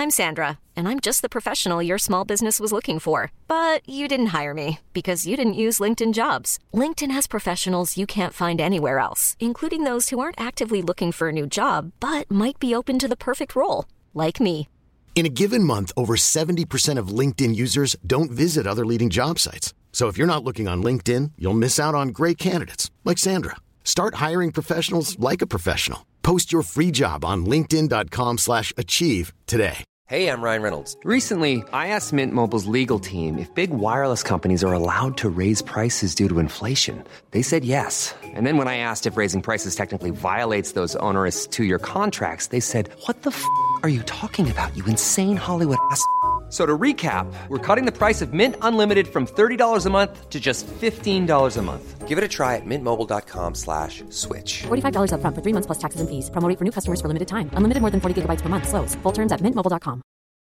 I'm Sandra, and I'm just the professional your small business was looking for. But you didn't hire me because you didn't use LinkedIn Jobs. LinkedIn has professionals you can't find anywhere else, including those who aren't actively looking for a new job, but might be open to the perfect role, like me. In a given month, over 70% of LinkedIn users don't visit other leading job sites. So if you're not looking on LinkedIn, you'll miss out on great candidates like Sandra. Start hiring professionals like a professional. Post your free job on linkedin.com/achieve today. Hey, I'm Ryan Reynolds. Recently, I asked Mint Mobile's legal team if big wireless companies are allowed to raise prices due to inflation. They said yes. And then when I asked if raising prices technically violates those onerous two-year contracts, they said, "What the f*** are you talking about, you insane Hollywood ass?" So to recap, we're cutting the price of Mint Unlimited from $30 a month to just $15 a month. Give it a try at mintmobile.com/switch. $45 up front for 3 months plus taxes and fees. Promo rate for new customers for limited time. Unlimited more than 40 gigabytes per month. Slows full terms at mintmobile.com.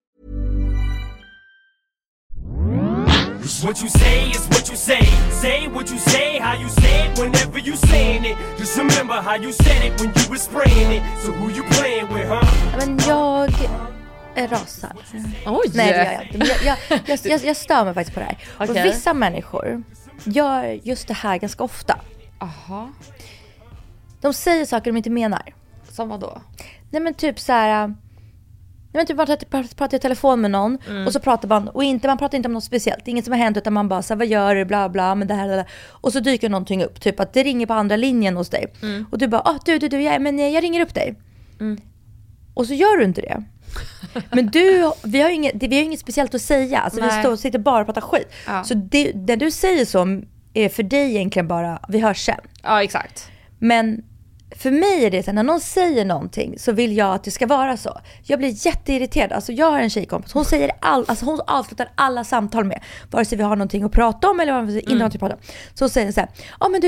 What you say is what you say. Say what you say, how you say it whenever you saying it. Just remember how you said it when you was spraying it. So who you playing with, huh? Men jag rasar. Oj! Nej, det gör jag inte. Men jag stör mig faktiskt på det här. Okay. Och vissa människor gör just det här ganska ofta. Aha. De säger saker de inte menar. Som vad då? Nej men typ så här. Nej men typ man pratar i telefon med någon och så pratar man och man pratar inte om något speciellt. Inget som har hänt utan man bara så här, vad gör du, bla bla, men det här. Och så dyker någonting upp, typ att det ringer på andra linjen hos dig. Och du bara, du, jag ringer upp dig. Och så gör du inte det. Men vi har inget speciellt att säga. Alltså vi sitter bara och pratar skit. Ja. Så det du säger så är för dig egentligen bara, vi hörs sen. Ja, exakt. Men för mig är det så när någon säger någonting så vill jag att det ska vara så. Jag blir jätteirriterad. Alltså jag har en tjejkompis. Hon säger hon avslutar alla samtal med. Vare sig vi har någonting att prata om eller inte någonting att prata om. Så hon säger så här: "Ja men du,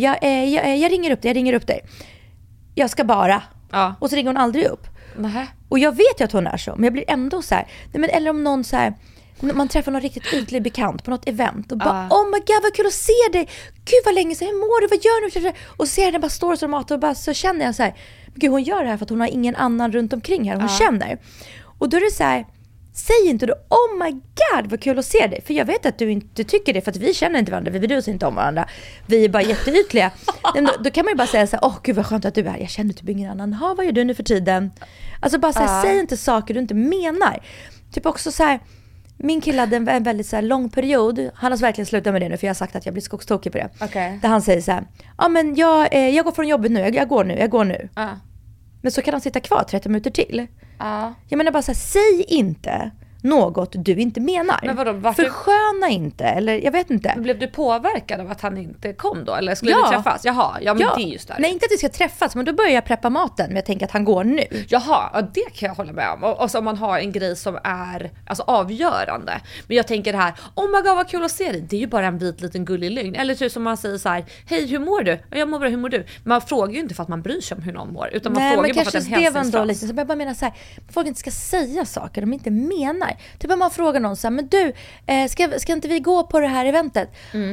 jag ringer upp dig. Jag ska bara." Ja. Och så ringer hon aldrig upp. Nähä. Och jag vet ju att hon är så, men jag blir ändå så här, nej men eller om någon så här, man träffar någon riktigt ytlig bekant på något event och bara, oh my god vad kul att se dig, gud vad länge sedan, hur mår du, vad gör du? Och ser den bara står som mat och bara så känner jag så här, gud hon gör det här för att hon har ingen annan runt omkring här hon känner. Och då är det så här, säg inte då, oh my god vad kul att se dig, för jag vet att du inte tycker det för att vi känner inte varandra, vi bryr oss inte om varandra, vi är bara jätteytliga. Då kan man ju bara säga så här, gud vad skönt att du är här, jag känner typ ingen annan, vad gör du nu för tiden? Alltså bara så här, säg inte saker du inte menar. Typ också så här, min kille hade en väldigt så här lång period, han har verkligen slutat med det nu för jag har sagt att jag blir skogstokig på det. Där han säger så här, men jag går från jobbet nu, jag går nu. Men så kan han sitta kvar 30 minuter till. Jag menar bara så här, säg inte något du inte menar. Men vadå, varför? Försköna inte, eller jag vet inte. Blev du påverkad av att han inte kom då? Eller skulle ni träffas? Jaha, men det är just där. Nej, inte att vi ska träffas, men då börjar jag preppa maten. Men jag tänker att han går nu. Jaha, det kan jag hålla med om. Och så om man har en grej som är alltså, avgörande. Men jag tänker det här, oh my god vad kul att se dig. Det är ju bara en vit liten gullig lögn. Eller typ som man säger så här, hej hur mår du? Jag mår bra, hur mår du? Man frågar ju inte för att man bryr sig om hur någon mår. Utan man frågar bara för att en hälsningsfras. Så jag bara menar så här, folk inte ska säga saker de inte menar. Typ om man frågar någon så här, men du, ska inte vi gå på det här eventet?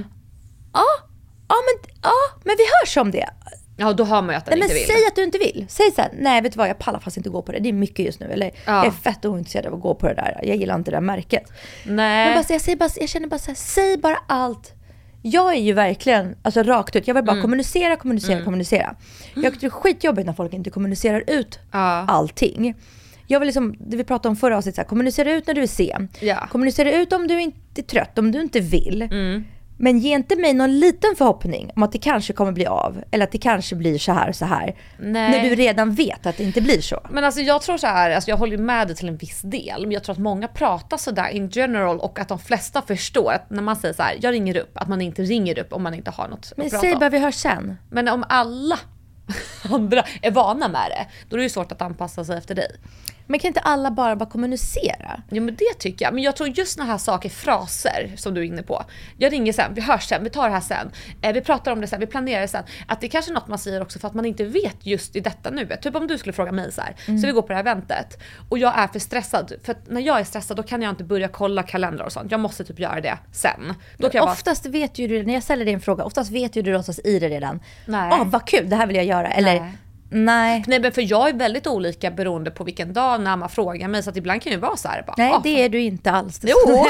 Men vi hörs om det. Ja, då har man ju att den inte vill. Säg att du inte vill. Säg så här, nej vet du vad, jag pallar fast inte gå på det. Det är mycket just nu. Eller jag är fett ointresserad av att gå på det där. Jag gillar inte det där märket. Nej. Men jag känner bara så här, säg bara allt. Jag är ju verkligen alltså rakt ut. Jag vill bara kommunicera. Jag tycker det är skitjobbigt när folk inte kommunicerar ut allting. Jag vill liksom, det vi pratade om förra avsnittet, så här, kommunicera ut när du är sen. Kommunicera ut om du inte är trött, om du inte vill. Men ge inte mig någon liten förhoppning om att det kanske kommer bli av. Eller att det kanske blir så här. Nej. När du redan vet att det inte blir så. Men alltså jag tror så här, alltså jag håller med dig till en viss del. Men jag tror att många pratar så där in general. Och att de flesta förstår att när man säger så här, jag ringer upp. Att man inte ringer upp om man inte har något att prata om. Men säg bara vi hörs sen. Men om alla andra är vana med det, då är det ju svårt att anpassa sig efter dig. Men kan inte alla bara kommunicera? Jo, men det tycker jag. Men jag tror just såna här saker, fraser som du är inne på. Jag ringer sen, vi hörs sen, vi tar det här sen. Vi pratar om det sen, vi planerar det sen. Att det är kanske något man säger också för att man inte vet just i detta nu. Typ om du skulle fråga mig så här, så vi går på det här eventet. Och jag är för stressad. För att när jag är stressad då kan jag inte börja kolla kalendrar och sånt. Jag måste typ göra det sen. Då kan oftast vet ju du, när jag ställer dig en fråga, oftast vet ju du oftast i det redan. Nej. Vad kul, det här vill jag göra. Eller Nej. Nej, men för jag är väldigt olika beroende på vilken dag när man frågar mig, så att ibland kan ju vara så här bara, nej, det är du inte alls. Jo.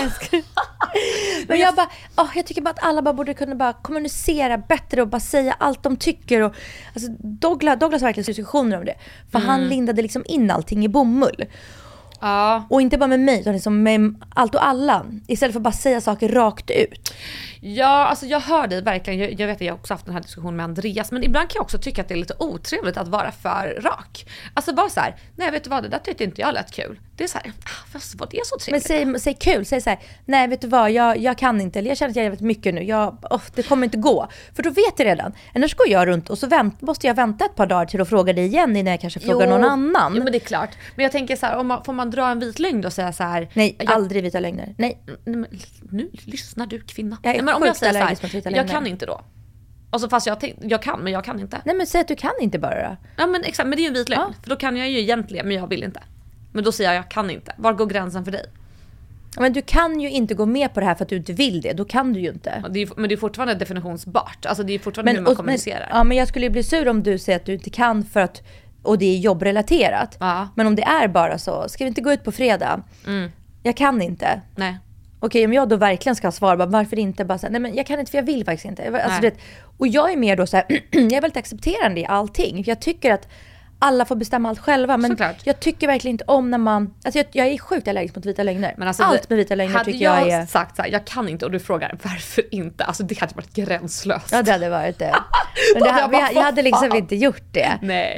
Men jag tycker bara att alla bara borde kunna bara kommunicera bättre och bara säga allt de tycker. Och, alltså, Douglas har verkligen diskussioner om det. För han lindade liksom in allting i bomull. Ja. Och inte bara med mig, utan liksom med allt och alla. Istället för att bara säga saker rakt ut. Ja, alltså jag hör dig verkligen. Jag vet att jag också haft den här diskussionen med Andreas. Men ibland kan jag också tycka att det är lite otrevligt att vara för rak. Alltså bara så här, nej vet du vad, det där tyckte inte jag lät kul. Det är så här, vad det är så trevligt. Men säg kul, säg så här, nej vet du vad, jag kan inte. Eller jag känner att jag vet mycket nu. Det kommer inte gå. För då vet jag redan. Annars går jag runt och så måste jag vänta ett par dagar till att fråga dig igen innan jag kanske frågar någon annan. Jo, men det är klart. Men jag tänker så här, får man dra en vit lögn och säga så här. Nej, aldrig vita lögner. Nej. Nu lyssnar du, kvinna. Jag är men om jag säger allergisk så här, mot vita lögner. jag kan inte då. Alltså fast jag kan, men jag kan inte. Nej, men säg att du kan inte bara. Ja men exakt, men det är ju en vit lögn. Ja. För då kan jag ju egentligen, men jag vill inte. Men då säger jag kan inte. Var går gränsen för dig? Men du kan ju inte gå med på det här för att du inte vill det. Då kan du ju inte. Men det är fortfarande definitionsbart. Alltså det är fortfarande hur man kommunicerar. Men jag skulle ju bli sur om du säger att du inte kan för att, och det är jobbrelaterat. Ja. Men om det är bara så, ska vi inte gå ut på fredag? Jag kan inte. Nej. Okej, om jag då verkligen ska svara, bara, varför inte? Bara så här, nej men jag kan inte för jag vill faktiskt inte. Alltså, och jag är mer då så här, jag är väldigt accepterande i allting. För jag tycker att alla får bestämma allt själva. Men såklart. Jag tycker verkligen inte om när man... Alltså jag är sjukt allergisk mot vita lögner. Men alltså allt med vita lögner tycker jag är... Hade jag sagt så här, jag kan inte, och du frågar varför inte? Alltså det hade varit gränslöst. Ja, det hade varit det. Men jag hade liksom inte gjort det. Nej.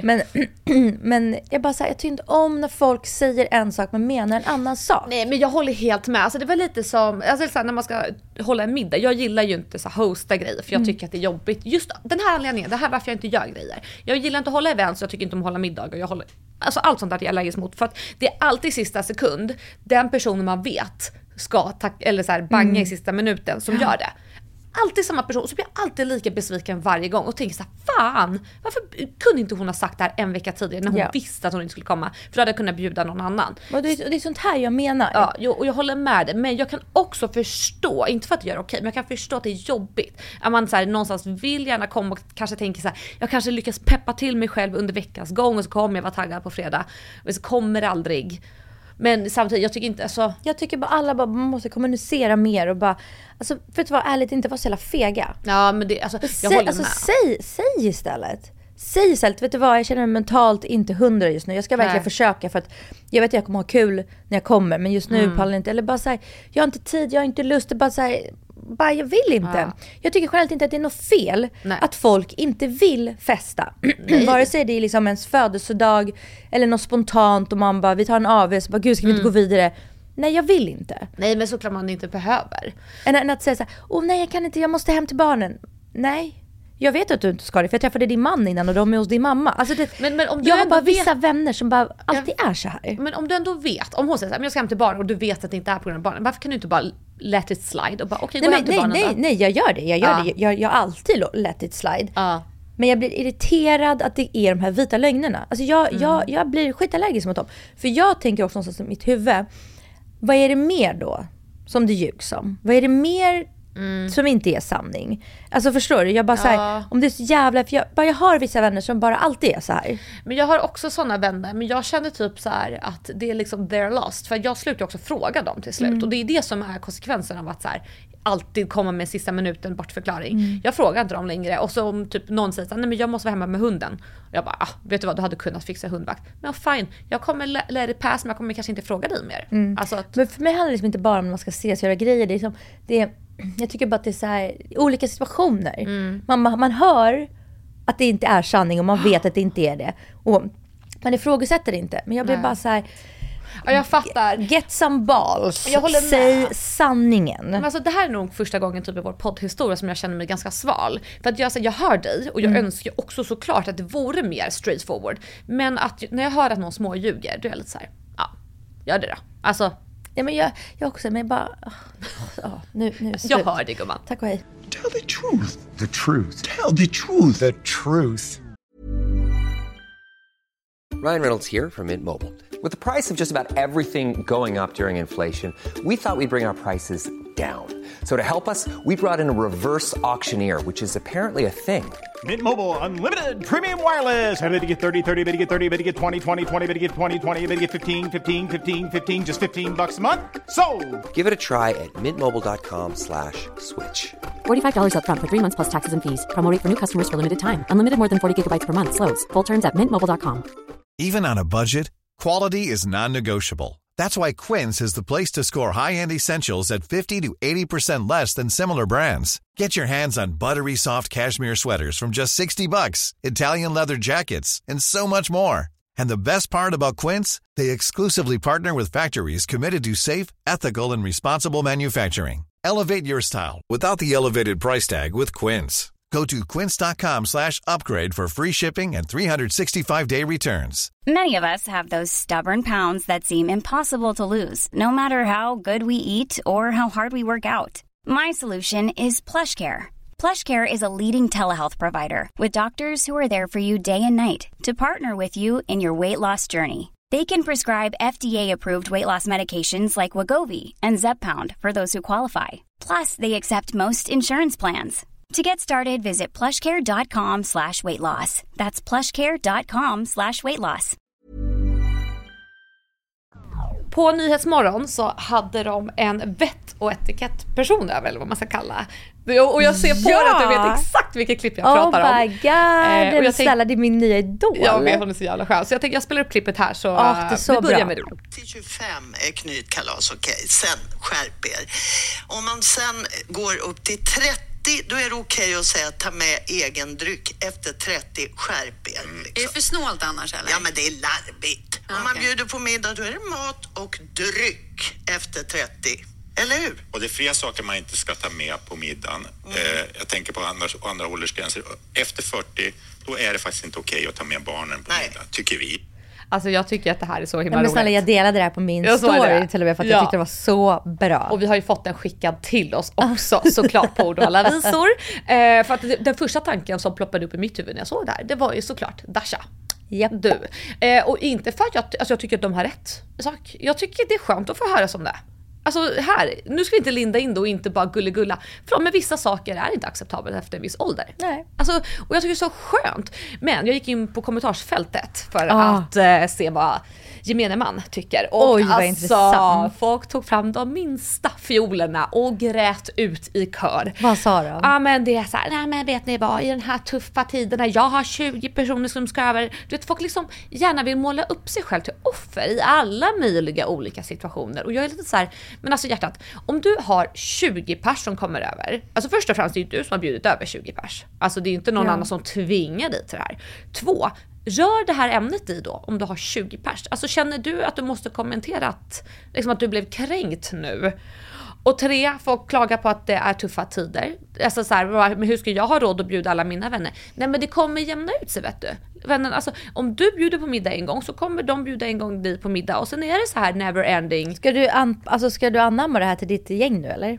Men jag bara så här, jag tycker inte om när folk säger en sak men menar en annan sak. Nej, men jag håller helt med. Alltså det var lite som, alltså så här, när man ska hålla en middag. Jag gillar ju inte så här, hosta grejer, för jag tycker att det är jobbigt. Just den här anledningen, det här varför jag inte gör grejer. Jag gillar inte att hålla events, så jag tycker inte om att hålla middagar. Jag håller, alltså allt sånt där är jag allergisk mot, för att det är alltid sista sekund den personen man vet ska eller så här, banga i sista minuten som gör det. Alltid samma person, så blir jag alltid lika besviken varje gång och tänker så här, fan, varför kunde inte hon ha sagt det här en vecka tidigare när hon visste att hon inte skulle komma, för då hade jag kunnat bjuda någon annan. Och det är sånt här jag menar. Ja, och jag håller med dig, men jag kan också förstå, inte för att det gör okej, men jag kan förstå att det är jobbigt. Att man så här, någonstans vill gärna komma och kanske tänker så här, jag kanske lyckas peppa till mig själv under veckans gång och så kommer jag vara taggad på fredag, och så kommer det aldrig. Men samtidigt, jag tycker inte, alltså... Jag tycker bara alla man måste kommunicera mer och bara... Alltså, för att vara ärligt, inte vara så jävla fega. Ja, men det, alltså, jag håller med. Säg istället. Säg istället, vet du vad, jag känner mig mentalt inte 100 just nu. Jag ska verkligen försöka, för att jag vet att jag kommer ha kul när jag kommer, men just nu pallar inte. Eller bara så här, jag har inte tid, jag har inte lust, bara så här, bara jag vill inte. Ja. Jag tycker generellt inte att det är något fel att folk inte vill festa. Vare sig det är liksom ens födelsedag eller något spontant och man bara, vi tar en AV, så bara, gud ska vi inte gå vidare? Nej, jag vill inte. Nej, men såklart man inte behöver. Än att säga så här, nej jag kan inte, jag måste hem till barnen. Nej. Jag vet att du inte ska det, för jag träffade din man innan och de är hos din mamma. Alltså det, men om du jag har bara vissa vänner som bara alltid är så här. Men om du ändå vet, om hon säger så här, men jag ska hem till barnen och du vet att det inte är på grund av barnen, varför kan du inte bara let it slide och bara okej, gå hem till barnen? Nej, jag gör det. Jag har alltid let it slide. Men jag blir irriterad att det är de här vita lögnerna. Alltså jag blir skitallergisk mot dem. För jag tänker också någonstans i mitt huvud, vad är det mer då som det ljugs om? Vad är det mer som inte är sanning? Alltså förstår du? Jag bara säger, om det är så jävla, för jag har vissa vänner som bara alltid är så här. Men jag har också såna vänner, men jag känner typ så här att det är liksom they're lost, för jag slutar också fråga dem till slut, och det är det som är konsekvensen av att så här alltid komma med sista minuten bortförklaring. Jag frågar inte dem längre, och så om typ någon säger så här, nej men jag måste vara hemma med hunden, och jag bara, vet du vad, du hade kunnat fixa hundvakt. Men fine, jag kommer let it pass, men jag kommer kanske inte fråga dig mer. Alltså att... Men för mig handlar det liksom inte bara om att man ska ses och göra grejer, det är som, jag tycker bara att det är så här olika situationer. Man hör att det inte är sanning och man vet att det inte är det. Och man ifrågasätter det inte. Men jag blir bara så här, ja, jag fattar. Get some balls. Jag håller med. Säg sanningen. Men alltså, det här är nog första gången typ i vår poddhistoria som jag känner mig ganska sval. För att jag hör dig och jag önskar också såklart att det vore mer straightforward. Men att när jag hör att någon små ljuger, då är jag lite så här, ja, gör det då. Alltså... Ja, men jag också, men bara... nu jag hör det, gumman. Tack och hej. Tell the truth. The truth. Tell the truth. The truth. Ryan Reynolds here from Mint Mobile. With the price of just about everything going up during inflation, we thought we'd bring our prices down. So to help us, we brought in a reverse auctioneer, which is apparently a thing. Mint Mobile Unlimited Premium Wireless. How to get 30, 30, bit to get 30, bit to get 20, 20, 20, bit to get 20, 20, bit to get 15, 15, 15, 15, just $15 a month? Sold! Give it a try at mintmobile.com/switch. $45 up front for 3 months plus taxes and fees. Promo rate for new customers for limited time. Unlimited more than 40 gigabytes per month. Slows full terms at mintmobile.com. Even on a budget, quality is non-negotiable. That's why Quince is the place to score high-end essentials at 50 to 80% less than similar brands. Get your hands on buttery soft cashmere sweaters from just $60, Italian leather jackets, and so much more. And the best part about Quince, they exclusively partner with factories committed to safe, ethical, and responsible manufacturing. Elevate your style without the elevated price tag with Quince. Go to quince.com/upgrade for free shipping and 365-day returns. Many of us have those stubborn pounds that seem impossible to lose, no matter how good we eat or how hard we work out. My solution is PlushCare. PlushCare is a leading telehealth provider with doctors who are there for you day and night to partner with you in your weight loss journey. They can prescribe FDA-approved weight loss medications like Wegovy and Zepbound for those who qualify. Plus, they accept most insurance plans. To get started, visit plushcare.com/weightloss. That's plushcare.com/weightloss. På Nyhetsmorgon så hade de en vett- och etikett-person över, eller vad man ska kalla. Och jag ser på att du vet exakt vilket klipp jag pratar om. Oh my god, det är min nya idol. Jag vet, hon är så jävla skön. Så jag tänker jag spelar upp klippet här, så, det är så vi börjar bra. med det. Till 25 är knytkalas okej. Sen skärp er. Om man sen går upp till 30, då är det okej att säga ta med egen dryck. Efter 30, skärp er. Liksom. Är det för snålt annars eller? Ja, men det är larvigt. Om man bjuder på middag, då är det mat och dryck efter 30. Eller hur? Och det är flera saker man inte ska ta med på middagen. Jag tänker på andra åldersgränser. Efter 40, då är det faktiskt inte okej att ta med barnen på middag, tycker vi. Alltså jag tycker att det här är så himla roligt. Men snälla, jag delade det här på min story till och med för att jag tyckte det var så bra. Och vi har ju fått den skickad till oss också, såklart på Ord och alla visor. För att den första tanken som ploppade upp i mitt huvud när jag såg det här, det var ju såklart Dasha. Yep. Du. Och inte för att jag tycker att de har rätt sak. Jag tycker det är skönt att få höra som det. Alltså här, nu ska vi inte linda in då och inte bara gulla. För med vissa saker är inte acceptabelt efter en viss ålder. Nej. Alltså, och jag tycker det är så skönt. Men jag gick in på kommentarsfältet för att se vad gemene man tycker. Och oj, vad intressant. Folk tog fram de minsta fiolerna och grät ut i kör. Vad sa de? Ja, men det är så här, nej men vet ni vad, i den här tuffa tiderna, jag har 20 personer som ska över. Du vet, folk liksom gärna vill måla upp sig själv till offer i alla möjliga olika situationer. Och jag är lite så här, men alltså hjärtat, om du har 20 pers som kommer över, alltså först och främst det är inte du som har bjudit över 20 pers. Alltså det är inte någon annan som tvingar dig till det här. 2, rör det här ämnet i då om du har 20 pers. Alltså känner du att du måste kommentera att, liksom att du blev kränkt nu? Och 3, folk klagar på att det är tuffa tider. Alltså så här, men hur ska jag ha råd att bjuda alla mina vänner? Nej, men det kommer jämna ut sig, vet du. Vännen, alltså, om du bjuder på middag en gång så kommer de bjuda en gång dit på middag. Och sen är det så här never ending. Ska du anamma det här till ditt gäng nu, eller?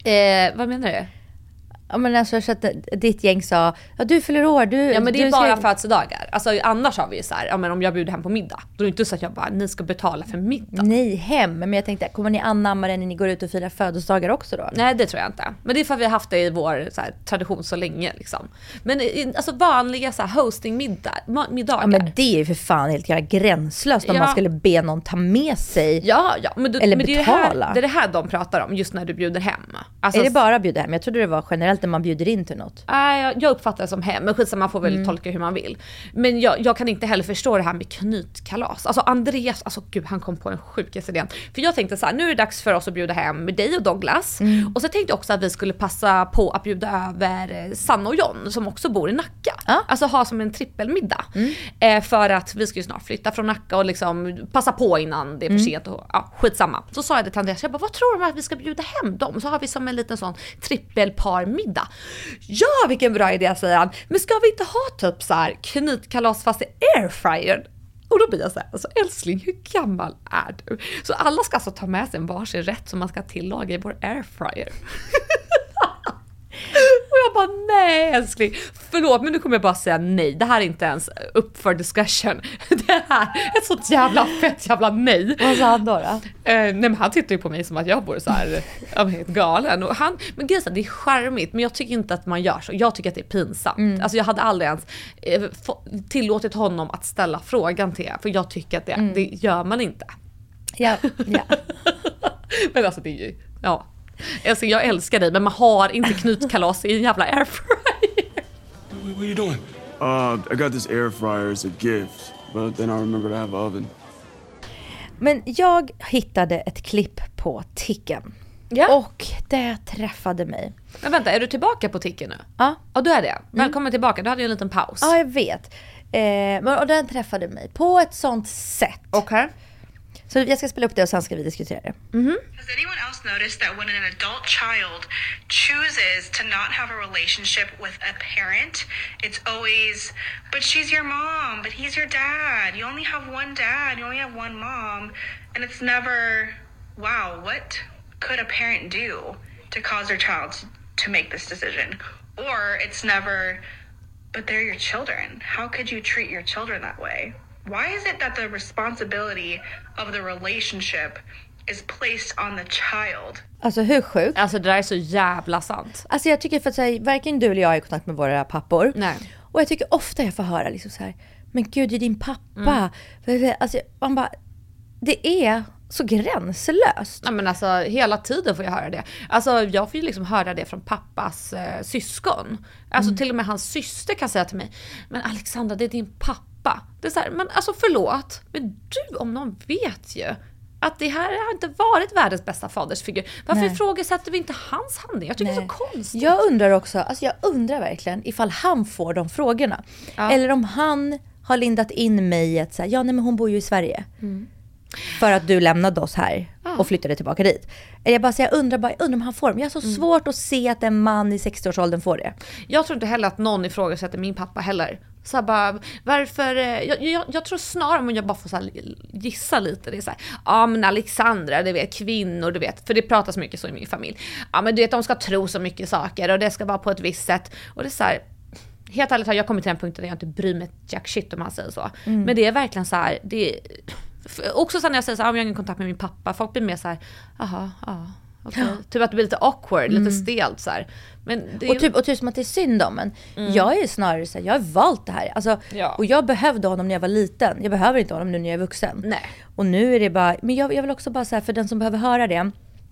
Vad menar du? Ja, men alltså så att ditt gäng sa, ja du fyller år, du. Ja, men det är du bara födelsedagar. Alltså annars har vi ju så här, ja men om jag bjuder hem på middag, då är det inte så att jag bara, ni ska betala för middag. Nej, hem. Men jag tänkte, kommer ni anamma det när ni går ut och firar födelsedagar också då? Nej, det tror jag inte. Men det är för att vi har haft det i vår så här, tradition så länge liksom. Men alltså vanliga så här hostingmiddagar. Ja, men det är ju för fan helt jävla gränslöst om man skulle be någon ta med sig. Ja, men eller men betala. Det är det här de pratar om just när du bjuder hem. Alltså, är det bara bjuda hem? Jag trodde det var generellt när man bjuder in till något. Jag uppfattar det som hem, men skitsamma, man får väl tolka hur man vill. Men jag kan inte heller förstå det här med knytkalas. Alltså Andreas, alltså gud, han kom på en sjukaste idén. För jag tänkte så här, nu är det dags för oss att bjuda hem med dig och Douglas. Och så tänkte jag också att vi skulle passa på att bjuda över Sanna och John som också bor i Nacka. Alltså ha som en trippelmiddag. För att vi ska ju snart flytta från Nacka och liksom passa på innan det är för sent. Och, skitsamma. Så sa jag det till Andreas, jag bara, vad tror du att vi ska bjuda hem dem? Så har vi som en liten sån trippelparmiddag. Ja, vilken bra idé, säger han. Men ska vi inte ha typ så här knytkalas fast i airfryer? Och då blir jag så här, alltså älskling, hur gammal är du? Så alla ska alltså ta med sig en varsin rätt som man ska tillaga i vår airfryer. Och jag bara, nej älskling, förlåt men nu kommer jag bara säga nej. Det här är inte ens upp for discussion. Det här är ett så jävla fett jävla nej. Vad sa han då? Nej men han tittar ju på mig som att jag vore så här helt galen. Och men grejen, det är charmigt, men jag tycker inte att man gör så. Jag tycker att det är pinsamt. Alltså jag hade aldrig ens tillåtit honom att ställa frågan till er, för jag tycker att det gör man inte. Ja. Men alltså det är ju, ja. Alltså jag älskar dig, men man har inte knutkalas i en jävla airfryer. What are you doing? I got this air fryer as a gift, but then I remembered I have an oven. Men jag hittade ett klipp på Ticken. Ja. Och det träffade mig. Men vänta, är du tillbaka på Ticken nu? Ja. Ja, du är det. Välkommen tillbaka, du hade ju en liten paus. Ja, jag vet. Och den träffade mig på ett sånt sätt. Okej. Så jag ska spela upp det och sen ska vi diskutera det. Has anyone else noticed that when an adult child chooses to not have a relationship with a parent, it's always, but she's your mom, but he's your dad. You only have one dad, you only have one mom. And it's never, wow, what could a parent do to cause their child to make this decision? Or it's never, but they're your children. How could you treat your children that way? Why is it that the responsibility of the relationship is placed on the child? Alltså hur sjukt? Alltså det där är så jävla sant. Alltså jag tycker för att säga, varken du eller jag är i kontakt med våra pappor. Nej. Och jag tycker ofta jag får höra liksom så här, men gud det är din pappa. Alltså man bara, det är så gränslöst. Ja, men alltså hela tiden får jag höra det. Alltså jag får ju liksom höra det från pappas syskon. Alltså till och med hans syster kan säga till mig, men Alexandra, det är din pappa. Det är så här, men alltså förlåt, men du om någon vet ju att det här har inte varit världens bästa fadersfigur. Varför ifrågasätter vi inte hans handling? Jag tycker det är så konstigt. Jag undrar också, alltså jag undrar verkligen ifall han får de frågorna. Ja. Eller om han har lindat in mig i att säga, ja nej men hon bor ju i Sverige. För att du lämnade oss här och flyttade tillbaka dit. Eller jag undrar om han får dem. Jag har så svårt att se att en man i 60-årsåldern får det. Jag tror inte heller att någon ifrågasätter min pappa heller. Så bara, varför, jag tror snarare om jag bara får så här gissa lite, det är så här, ja men Alexandra, du vet, kvinnor, du vet, för det pratas mycket så i min familj. Ja men du vet, de ska tro så mycket saker och det ska vara på ett visst sätt. Och det är så här, helt ärligt har jag kommit till den punkten där jag inte bryr mig jack shit om man säger så. Men det är verkligen så här, det är, också så när jag säger så här, jag har ingen kontakt med min pappa, folk blir mer så här, aha, ja. Okay. Typ att det blir lite awkward, lite stelt så här. Men det är... och typ som att det är synd om en. Jag är snarare så här, jag har valt det här. Alltså, och jag behövde honom när jag var liten. Jag behöver inte honom nu när jag är vuxen. Nej. Och nu är det bara, men jag vill också bara säga för den som behöver höra det.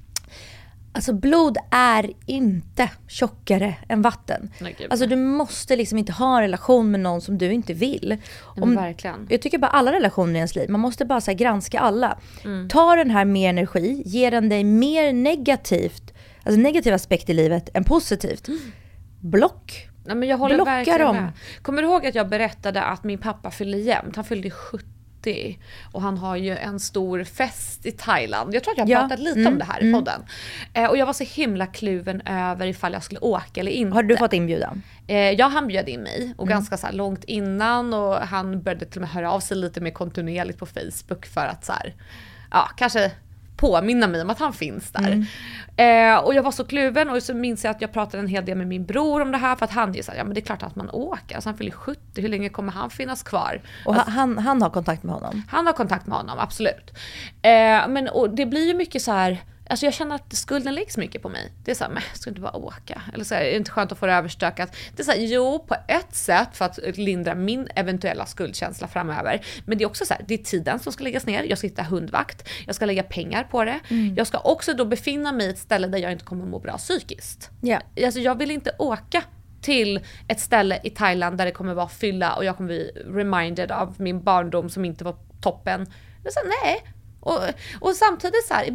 Alltså blod är inte tjockare än vatten. Alltså du måste liksom inte ha en relation med någon som du inte vill. Verkligen. Jag tycker bara alla relationer i ens liv, man måste bara så här, granska alla. Ta den här mer energi, ger den dig mer negativt, alltså negativ aspekt i livet än positivt. Block. Nej, men jag håller Blocka verkligen dem. med. Kommer du ihåg att jag berättade att min pappa fyllde jämnt? Han fyllde 70. Och han har ju en stor fest i Thailand. Jag tror att jag har pratat lite om det här i podden. Och jag var så himla kluven över ifall jag skulle åka eller inte. Har du fått inbjudan? Ja, han bjöd in mig. Och ganska så här långt innan. Och han började till och med höra av sig lite mer kontinuerligt på Facebook. För att så här, ja, kanske påminna mig om att han finns där. Och jag var så kluven. Och så minns jag att jag pratade en hel del med min bror om det här. För att han är så här, ja men det är klart att man åker. Alltså han fyller 70, hur länge kommer han finnas kvar? Och alltså, han har kontakt med honom? Han har kontakt med honom, absolut. Men och det blir ju mycket så här. Alltså jag känner att skulden läggs mycket på mig. Det är så här, men jag ska inte bara åka. Eller så här, är det inte skönt att få det överstökat? Det är så här, jo, på ett sätt för att lindra min eventuella skuldkänsla framöver. Men det är också så här, det är tiden som ska läggas ner. Jag ska hitta hundvakt. Jag ska lägga pengar på det. Jag ska också då befinna mig i ett ställe där jag inte kommer må bra psykiskt. Alltså jag vill inte åka till ett ställe i Thailand där det kommer vara fylla och jag kommer bli reminded av min barndom som inte var toppen. Det är så här, nej. Och samtidigt så här,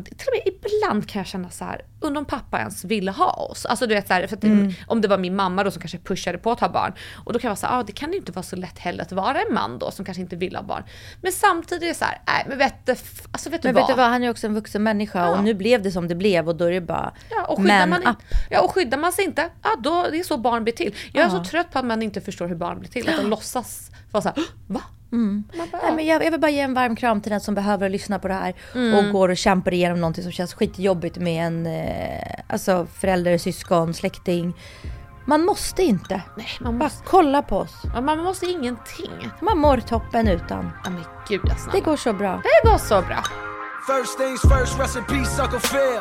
ibland kan jag känna så här, undrar om pappa ens ville ha oss. Alltså du vet så här, för att om det var min mamma då som kanske pushade på att ha barn. Och då kan jag vara så här, det kan ju inte vara så lätt heller att vara en man då som kanske inte vill ha barn. Men samtidigt är det så här, nej men vet du vad, han är också en vuxen människa och nu blev det som det blev och då är det bara och skyddar man sig inte, då det är så barn blir till. Jag är så trött på att man inte förstår hur barn blir till, att de låtsas vara så här, va? Nej, men jag vill bara ge en varm kram till den som behöver lyssna på det här och går och kämpar igenom någonting som känns skitjobbigt med en alltså förälder, syskon, släkting. Man måste inte. Nej, man bara måste. kolla på oss. Man måste ingenting. Man mår toppen utan. Ja men gud jag snälla. Det går så bra. Det går så bra. First things first, rest in peace, Uncle Phil.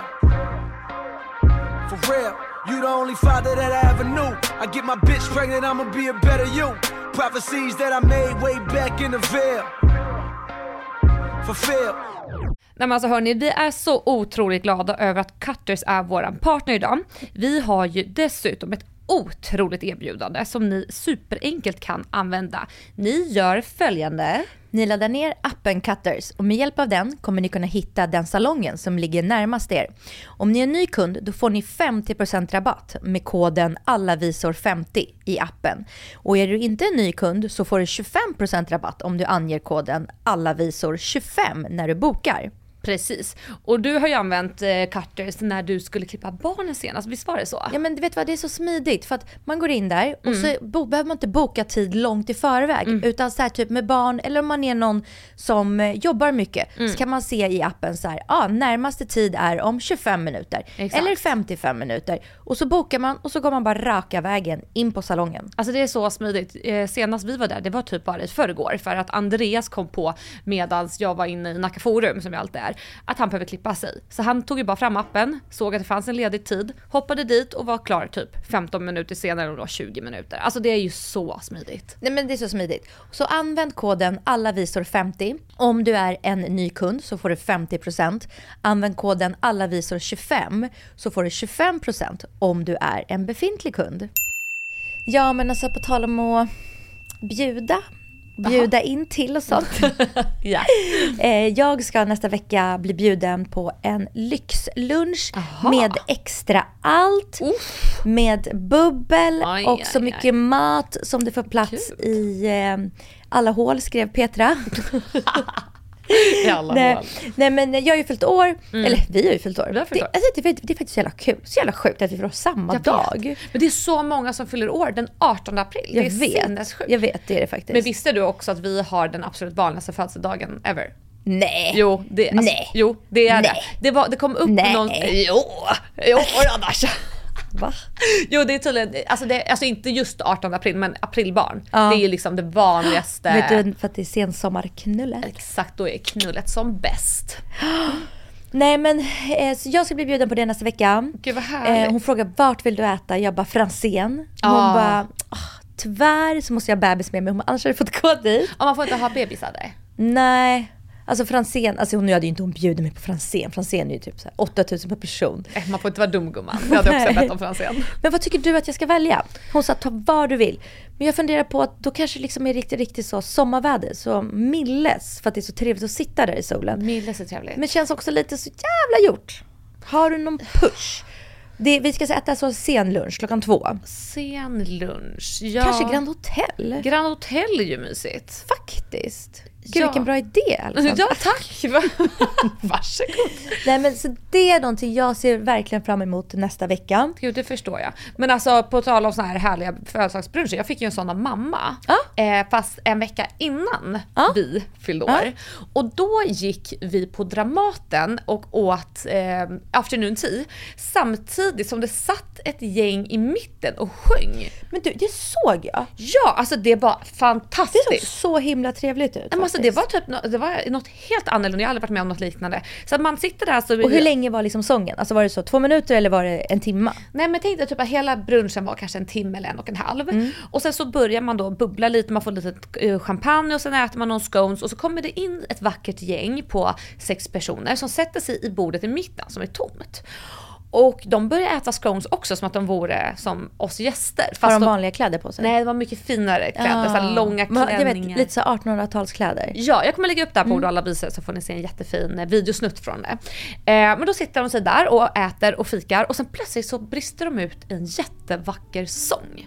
For real, you the only father that I ever knew. I get my bitch pregnant, I'ma be a better you. Prophecies that I made way back in the veil. Fulfill. Nej, men alltså hörni, vi är så otroligt glada över att Cutters är våran partner idag. Vi har ju dessutom ett otroligt erbjudande som ni superenkelt kan använda. Ni gör följande. Ni laddar ner appen Cutters och med hjälp av den kommer ni kunna hitta den salongen som ligger närmast er. Om ni är en ny kund då får ni 50% rabatt med koden allavisor50 i appen. Och är du inte en ny kund så får du 25% rabatt om du anger koden allavisor25 när du bokar. Precis. Och du har ju använt Cutters när du skulle klippa barnen senast. Visst var det så? Ja men du vet vad, det är så smidigt för att man går in där och så behöver man inte boka tid långt i förväg utan så här typ med barn eller om man är någon som jobbar mycket så kan man se i appen så här, närmaste tid är om 25 minuter. Exakt. Eller 55 minuter och så bokar man och så går man bara raka vägen in på salongen. Alltså det är så smidigt. Senast vi var där, det var typ bara i förrgår för att Andreas kom på medans jag var inne i Nacka Forum som jag alltid är, att han behöver klippa sig. Så han tog ju bara fram appen, såg att det fanns en ledig tid, hoppade dit och var klar typ 15 minuter senare och då 20 minuter. Alltså det är ju så smidigt. Nej men det är så smidigt. Så använd koden allavisor50. Om du är en ny kund så får du 50%. Använd koden allavisor25 så får du 25% om du är en befintlig kund. Ja men alltså på tal om att bjuda in till och sånt. Ja. Jag ska nästa vecka bli bjuden på en lyxlunch med extra allt. Med bubbel och så mycket mat som det får plats i alla hål, skrev Petra. I alla hål. Nej men jag har ju fyllt år. Eller vi har ju fyllt år. Det är faktiskt så jävla kul. Så jävla sjukt att vi får samma dag. Men det är så många som fyller år den 18 april. Jag vet, det är det faktiskt. Men visste du också att vi har den absolut vanligaste födelsedagen ever? Nej. Jo, det är det. Det kom upp någon... Jo, annars. Va? Jo, det är tydligen, alltså inte just 18 april, men aprilbarn. Det är ju liksom det vanligaste. Vet du, för att det är sensommarknullet. Exakt, då är knullet som bäst. Nej men så jag ska bli bjuden på det nästa vecka. Gud vad härligt. Hon frågar vart vill du äta? Jag bara Franzén. Hon bara tyvärr så måste jag bebis med mig. Annars hade jag fått gå dit. Man får inte ha bebisar där. Nej. Alltså Franzén, alltså hon hade ju inte bjudit mig på Franzén. Franzén är ju typ så här 8000 per person. Man får inte vara dum gumman. Jag hade också bett om Franzén. Men vad tycker du att jag ska välja? Hon sa ta vad du vill. Men jag funderar på att då kanske liksom är riktigt så sommarväder. Så Milles, för att det är så trevligt att sitta där i solen. Milles är trevligt. Men känns också lite så jävla gjort. Har du någon push? Vi ska äta så sen lunch 2:00. Sen lunch, ja. Kanske Grand Hotel. Grand Hotel är ju mysigt. Faktiskt. Gud, vilken bra idé. Alexandra. Ja, tack. Varsågod. Nej, men så det är någonting jag ser verkligen fram emot nästa vecka. Gud, det förstår jag. Men alltså, på tal om såna här härliga födelsedagsbruncher, jag fick ju en sån av mamma. Fast en vecka innan vi fyllde år. Och då gick vi på Dramaten och åt afternoon tea. Samtidigt som det satt ett gäng i mitten och sjöng. Men du, det såg jag. Ja, alltså det var fantastiskt. Det såg så himla trevligt ut. Men alltså, det var något helt annorlunda. Jag har aldrig varit med om något liknande. Så att man sitter där så... Och hur länge var liksom sången? Alltså var det så 2 minuter eller var det en timme? Nej, men tänkte typ att hela brunchen var kanske 1 timme eller 1,5. Och sen så börjar man då bubbla lite, man får lite champagne och sen äter man någon scones och så kommer det in ett vackert gäng på 6 personer som sätter sig i bordet i mitten som är tomt. Och de börjar äta scones också som att de vore som oss gäster. Fast har de vanliga kläder på sig? Nej, det var mycket finare kläder, så här långa klänningar. Jag vet, lite så 1800-talskläder. Ja, jag kommer lägga upp där på alla visor så får ni se en jättefin videosnutt från det. Men då sitter de sig där och äter och fikar och sen plötsligt så brister de ut en jättevacker sång.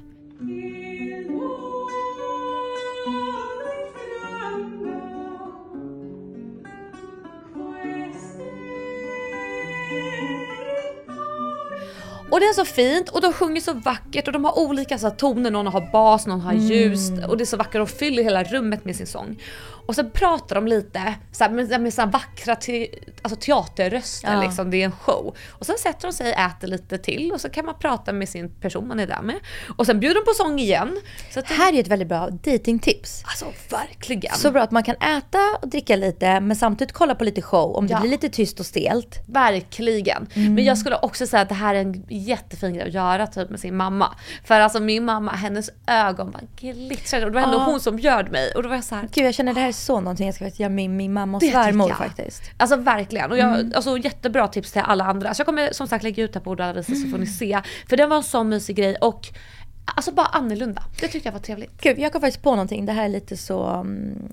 Och det är så fint och de sjunger så vackert och de har olika så toner, någon har bas, någon har ljus och det är så vackert och fyller hela rummet med sin sång. Och så pratar de lite så här, med så här vackra teaterröster liksom, det är en show. Och sen sätter de sig och äter lite till och så kan man prata med sin person man är där med. Och sen bjuder de på sång igen. Så att här är ett väldigt bra datingtips. Alltså verkligen. Så bra att man kan äta och dricka lite men samtidigt kolla på lite show om det blir lite tyst och stelt. Verkligen. Men jag skulle också säga att det här är en jättefin grej att göra typ med sin mamma. För alltså min mamma, hennes ögon bara glittrade och det var ändå hon som bjöd mig. Och då var jag så här, gud, jag känner det här är så någonting jag ska göra med min mamma och svärmor faktiskt. Alltså verkligen. Och alltså jättebra tips till alla andra. Så jag kommer som sagt lägga ut det på Oda Visar så får ni se. För det var en sån mysig grej och alltså bara annorlunda. Det tyckte jag var trevligt. Gud, jag kom faktiskt på någonting. Det här är lite så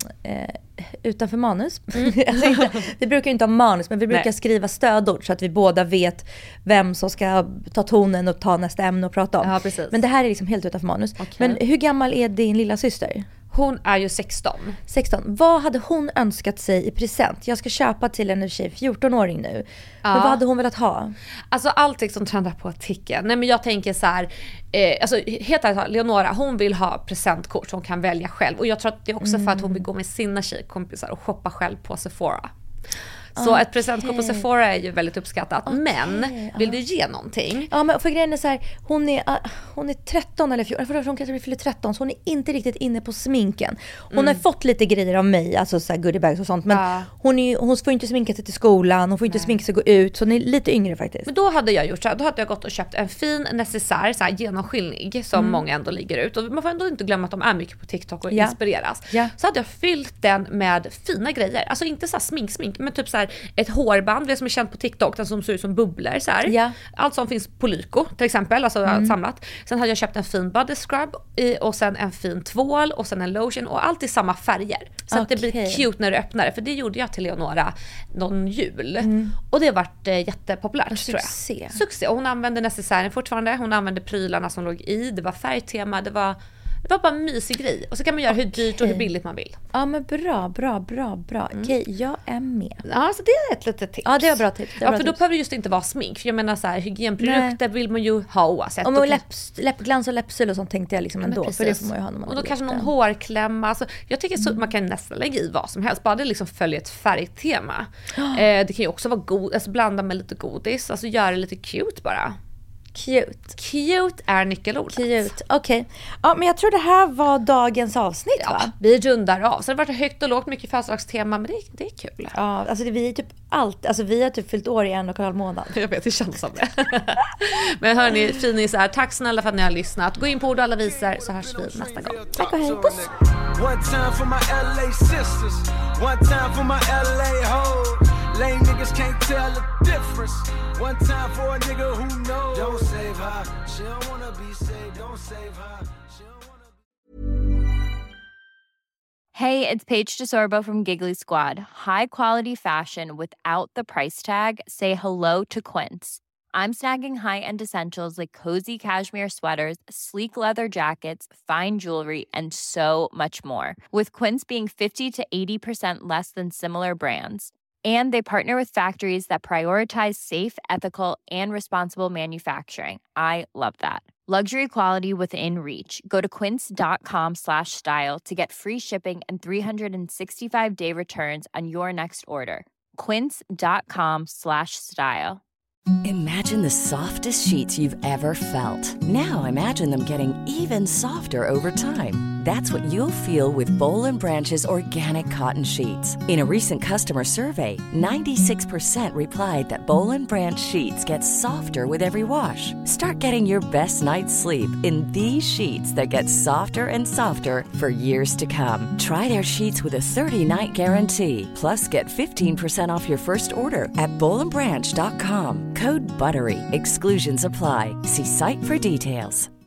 utanför manus. Alltså vi brukar inte ha manus, men vi brukar skriva stödord så att vi båda vet vem som ska ta tonen och ta nästa ämne och prata om. Ja, precis. Men det här är liksom helt utanför manus. Okay. Men hur gammal är din lilla syster? Hon är ju 16. 16. Vad hade hon önskat sig i present? Jag ska köpa till en tjej, 14-åring nu. Men vad hade hon velat ha? Alltså allting som trendar på artikeln. Nej men jag tänker så här, alltså helt ärligt, Leonora, hon vill ha presentkort som hon kan välja själv. Och jag tror att det är också för att hon vill gå med sina tjejkompisar och shoppa själv på Sephora. Så ett presentkort på Sephora är ju väldigt uppskattat. Men vill du ge någonting? Ja, men för grejen är så här, hon är 13 eller 14, för hon kanske fyller 13, så hon är inte riktigt inne på sminken. Hon har fått lite grejer av mig, alltså så här goodiebags och sånt, men hon får inte sminka sig till skolan, hon får inte sminka sig och gå ut, så hon är lite yngre faktiskt. Men då hade jag gjort så här, då hade jag gått och köpt en fin necessär, så här genomskinlig, som många ändå ligger ut. Och man får ändå inte glömma att de är mycket på TikTok och inspireras. Så hade jag fyllt den med fina grejer, alltså inte så här smink, men typ så här ett hårband, det som är känt på TikTok, den som ser ut som bubblor så här. Allt som finns på Lyko till exempel, alltså samlat. Sen hade jag köpt en fin body scrub och sen en fin tvål och sen en lotion och allt i samma färger. Så att det blir cute när du öppnar det, för det gjorde jag till Leonora någon jul. Och det har varit jättepopulärt, tror jag. Succé. Och hon använde necessären fortfarande, hon använde prylarna som låg i, det var färgtema, det var bara en mysig grej. Och så kan man göra hur dyrt och hur billigt man vill. Ja, men bra. Okej, jag är med. Ja, så det är ett litet tips. Ja, det var bra tips. För då behöver det just inte vara smink. För jag menar så här, hygienprodukter vill man ju ha oavsett. Och läppglans och läppsyl och sånt tänkte jag liksom ändå. För det får man ju ha när man och då kanske någon hårklämma. Alltså, jag tycker så man kan nästan lägga i vad som helst. Bara det liksom följer ett färgtema. Det kan ju också vara alltså blanda med lite godis. Alltså göra det lite cute bara. Cute är nyckelordet. Cute, okej. Ja, men jag tror det här var dagens avsnitt, va? Vi rundar av. Så det har varit högt och lågt, mycket födelsedagstema, men det är kul. Ja, alltså vi är typ vi har typ fyllt år i 1,5 månad. Jag vet, det känns som det. Men hörni, finisar, tack snälla för att ni har lyssnat. Gå in på Oda Visar så hörs vi nästa gång. Tack och hej, puss! One time for my LA sisters, one time for my LA hoes. Lame niggas can't tell the difference. One time for a nigga who knows. Don't save her, she don't wanna be saved. Don't save her, she don't wanna be... Hey, it's Paige DeSorbo from Giggly Squad. High quality fashion without the price tag. Say hello to Quince. I'm snagging high-end essentials like cozy cashmere sweaters, sleek leather jackets, fine jewelry, and so much more. With Quince being 50 to 80% less than similar brands. And they partner with factories that prioritize safe, ethical, and responsible manufacturing. I love that. Luxury quality within reach. Go to quince.com/style to get free shipping and 365-day returns on your next order. Quince.com/style. Imagine the softest sheets you've ever felt. Now imagine them getting even softer over time. That's what you'll feel with Boll & Branch's organic cotton sheets. In a recent customer survey, 96% replied that Boll & Branch sheets get softer with every wash. Start getting your best night's sleep in these sheets that get softer and softer for years to come. Try their sheets with a 30-night guarantee. Plus, get 15% off your first order at bollandbranch.com. Code BUTTERY. Exclusions apply. See site for details.